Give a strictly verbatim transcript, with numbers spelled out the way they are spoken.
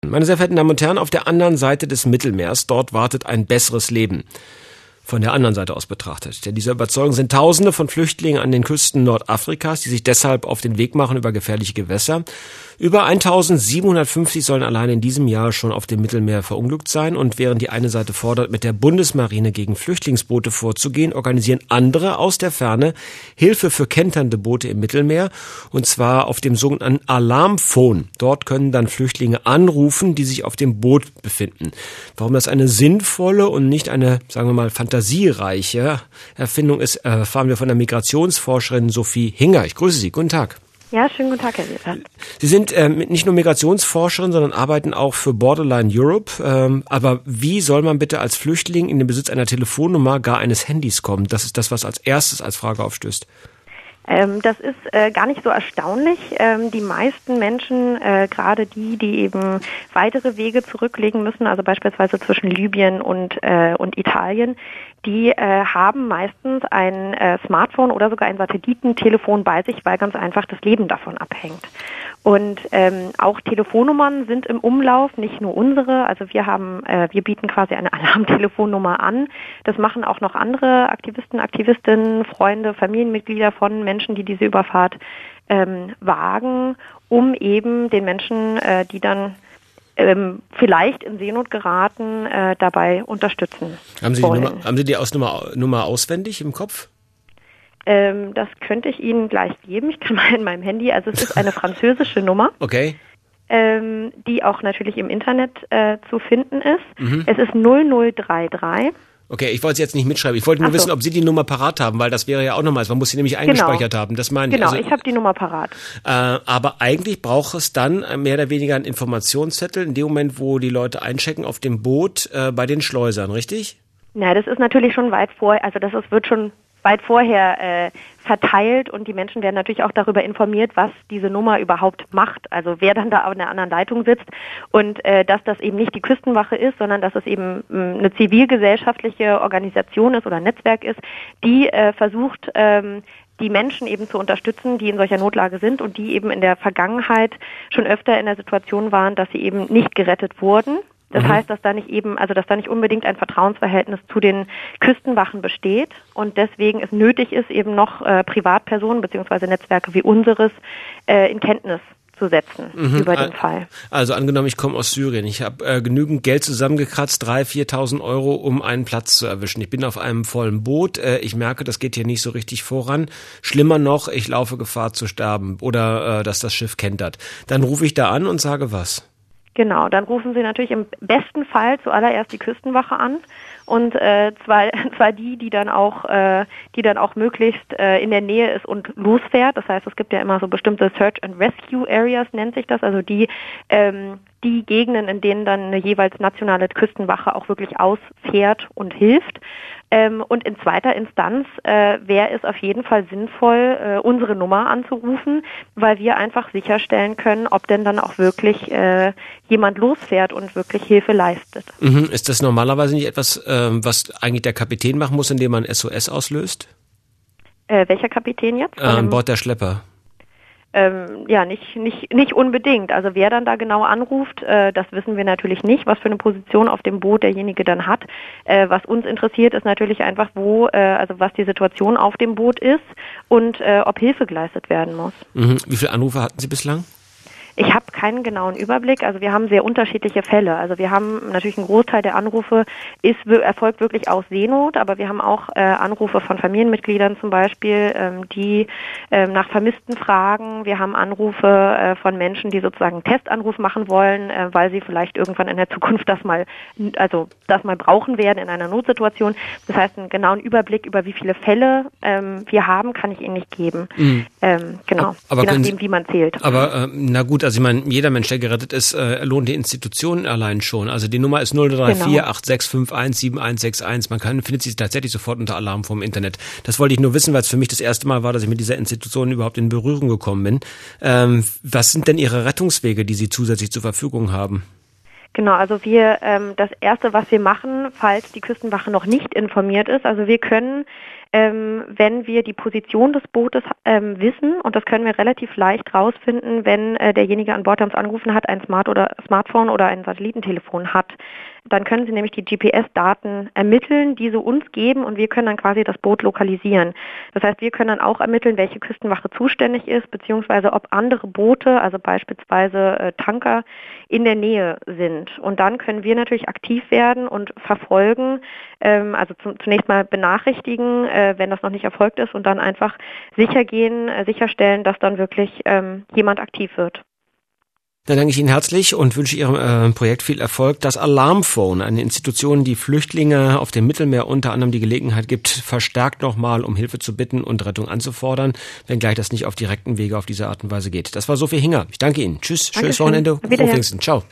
Meine sehr verehrten Damen und Herren, auf der anderen Seite des Mittelmeers, dort wartet ein besseres Leben. Von der anderen Seite aus betrachtet. Denn dieser Überzeugung sind Tausende von Flüchtlingen an den Küsten Nordafrikas, die sich deshalb auf den Weg machen über gefährliche Gewässer. Über eintausendsiebenhundertfünfzig sollen allein in diesem Jahr schon auf dem Mittelmeer verunglückt sein. Und während die eine Seite fordert, mit der Bundesmarine gegen Flüchtlingsboote vorzugehen, organisieren andere aus der Ferne Hilfe für kenternde Boote im Mittelmeer. Und zwar auf dem sogenannten Alarmphone. Dort können dann Flüchtlinge anrufen, die sich auf dem Boot befinden. Warum das eine sinnvolle und nicht eine, sagen wir mal, fantasiereiche Erfindung ist, erfahren wir von der Migrationsforscherin Sophie Hinger. Ich grüße Sie. Guten Tag. Ja, schönen guten Tag, Herr Siebert. Sie sind ähm, nicht nur Migrationsforscherin, sondern arbeiten auch für Borderline Europe. Ähm, aber wie soll man bitte als Flüchtling in den Besitz einer Telefonnummer, gar eines Handys kommen? Das ist das, was als erstes als Frage aufstößt. Ähm, das ist äh, gar nicht so erstaunlich. Ähm, die meisten Menschen, äh, gerade die, die eben weitere Wege zurücklegen müssen, also beispielsweise zwischen Libyen und, äh, und Italien, die äh, haben meistens ein äh, Smartphone oder sogar ein Satellitentelefon bei sich, weil ganz einfach das Leben davon abhängt. Und ähm, auch Telefonnummern sind im Umlauf, nicht nur unsere. Also wir haben, äh, wir bieten quasi eine Alarmtelefonnummer an. Das machen auch noch andere Aktivisten, Aktivistinnen, Freunde, Familienmitglieder von Menschen, die diese Überfahrt ähm, wagen, um eben den Menschen, äh, die dann ähm, vielleicht in Seenot geraten, äh, dabei unterstützen. Haben Sie die, Nummer, haben Sie die Ausnummer, Nummer auswendig im Kopf? Ähm, das könnte ich Ihnen gleich geben. Ich kann mal in meinem Handy, also es ist eine französische Nummer, okay. ähm, die auch natürlich im Internet äh, zu finden ist. Mhm. Es ist null null drei drei. Okay, ich wollte es jetzt nicht mitschreiben. Ich wollte nur Ach so. wissen, ob Sie die Nummer parat haben, weil das wäre ja auch nochmal, man muss sie nämlich eingespeichert genau. haben. Das meine ich. Genau, also, ich habe die Nummer parat. Äh, aber eigentlich braucht es dann mehr oder weniger einen Informationszettel in dem Moment, wo die Leute einchecken auf dem Boot äh, bei den Schleusern, richtig? Na, das ist natürlich schon weit vor, also das ist, wird schon weit vorher äh, verteilt und die Menschen werden natürlich auch darüber informiert, was diese Nummer überhaupt macht, also wer dann da an der anderen Leitung sitzt und äh, dass das eben nicht die Küstenwache ist, sondern dass es eben mh, eine zivilgesellschaftliche Organisation ist oder ein Netzwerk ist, die äh, versucht, ähm, die Menschen eben zu unterstützen, die in solcher Notlage sind und die eben in der Vergangenheit schon öfter in der Situation waren, dass sie eben nicht gerettet wurden. Das mhm. heißt, dass da nicht eben, also dass da nicht unbedingt ein Vertrauensverhältnis zu den Küstenwachen besteht und deswegen es nötig ist, eben noch äh, Privatpersonen bzw. Netzwerke wie unseres äh, in Kenntnis zu setzen mhm. über den Fall. Also angenommen, ich komme aus Syrien, ich habe äh, genügend Geld zusammengekratzt, dreitausend, viertausend Euro, um einen Platz zu erwischen. Ich bin auf einem vollen Boot, äh, ich merke, das geht hier nicht so richtig voran. Schlimmer noch, ich laufe Gefahr zu sterben oder äh, dass das Schiff kentert. Dann rufe ich da an und sage was? Genau, dann rufen Sie natürlich im besten Fall zuallererst die Küstenwache an und äh, zwar, zwar die, die dann auch, äh, die dann auch möglichst äh, in der Nähe ist und losfährt. Das heißt, es gibt ja immer so bestimmte Search and Rescue Areas, nennt sich das, also die ähm, die Gegenden, in denen dann eine jeweils nationale Küstenwache auch wirklich ausfährt und hilft. Ähm, und in zweiter Instanz äh, wäre es auf jeden Fall sinnvoll, äh, unsere Nummer anzurufen, weil wir einfach sicherstellen können, ob denn dann auch wirklich äh, jemand losfährt und wirklich Hilfe leistet. Mhm. Ist das normalerweise nicht etwas, ähm, was eigentlich der Kapitän machen muss, indem man S O S auslöst? Äh, welcher Kapitän jetzt? Äh, an Bord der Schlepper. Ähm, ja, nicht, nicht, nicht unbedingt. Also wer dann da genau anruft, äh, das wissen wir natürlich nicht, was für eine Position auf dem Boot derjenige dann hat. Äh, was uns interessiert, ist natürlich einfach, wo, äh, also was die Situation auf dem Boot ist und äh, ob Hilfe geleistet werden muss. Mhm. Wie viele Anrufe hatten Sie bislang? Ich habe keinen genauen Überblick. Also wir haben sehr unterschiedliche Fälle. Also wir haben natürlich einen Großteil der Anrufe ist erfolgt wirklich aus Seenot, aber wir haben auch äh, Anrufe von Familienmitgliedern zum Beispiel, ähm, die ähm, nach Vermissten fragen. Wir haben Anrufe äh, von Menschen, die sozusagen einen Testanruf machen wollen, äh, weil sie vielleicht irgendwann in der Zukunft das mal, also das mal brauchen werden in einer Notsituation. Das heißt, einen genauen Überblick über wie viele Fälle ähm, wir haben, kann ich Ihnen nicht geben. Mhm. Ähm, genau, aber je nachdem, Sie, wie man zählt. Aber äh, na gut, also ich meine, jeder Mensch, der gerettet ist, äh, lohnt die Institutionen allein schon. Also die Nummer ist null drei vier Genau. acht sechs fünf eins sieben eins sechs eins. Man kann, findet sie tatsächlich sofort unter Alarm vom Internet. Das wollte ich nur wissen, weil es für mich das erste Mal war, dass ich mit dieser Institution überhaupt in Berührung gekommen bin. Ähm, was sind denn Ihre Rettungswege, die Sie zusätzlich zur Verfügung haben? Genau, also wir, ähm, das Erste, was wir machen, falls die Küstenwache noch nicht informiert ist, also wir können ähm, wenn wir die Position des Bootes ähm, wissen, und das können wir relativ leicht rausfinden, wenn äh, derjenige an Bord, der uns angerufen hat, ein Smart oder Smartphone oder ein Satellitentelefon hat. Dann können Sie nämlich die G P S-Daten ermitteln, die sie uns geben, und wir können dann quasi das Boot lokalisieren. Das heißt, wir können dann auch ermitteln, welche Küstenwache zuständig ist, beziehungsweise ob andere Boote, also beispielsweise äh, Tanker, in der Nähe sind. Und dann können wir natürlich aktiv werden und verfolgen, ähm, also zu, zunächst mal benachrichtigen, äh, wenn das noch nicht erfolgt ist, und dann einfach sicher gehen, äh, sicherstellen, dass dann wirklich ähm, jemand aktiv wird. Dann danke ich Ihnen herzlich und wünsche Ihrem äh, Projekt viel Erfolg. Das Alarmphone, eine Institution, die Flüchtlinge auf dem Mittelmeer unter anderem die Gelegenheit gibt, verstärkt nochmal um Hilfe zu bitten und Rettung anzufordern, wenngleich das nicht auf direkten Wege auf diese Art und Weise geht. Das war Sophie Hinger. Ich danke Ihnen. Tschüss, schönes Wochenende. Ciao.